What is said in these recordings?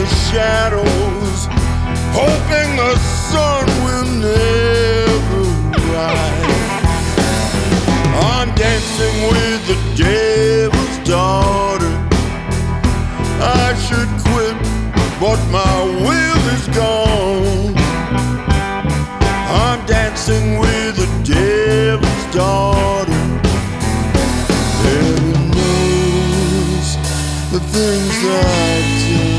the shadows, hoping the sun will never rise. I'm dancing with the devil's daughter. I should quit, but my will is gone. I'm dancing with the devil's daughter. Heaven knows the things I've done.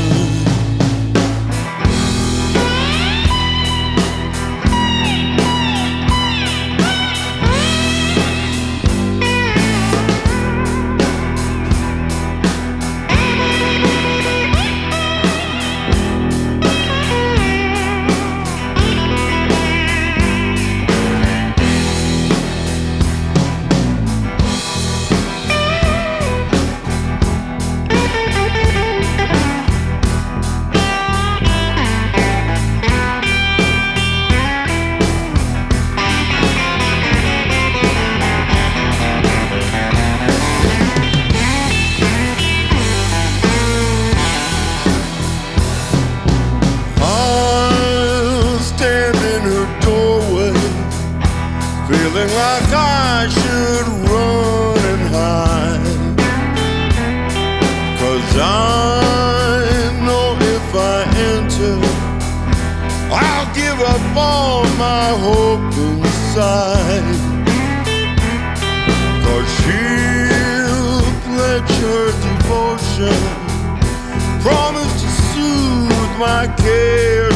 Feeling like I should run and hide, 'cause I know if I enter, I'll give up all my hope inside. 'Cause she'll pledge her devotion, promise to soothe my care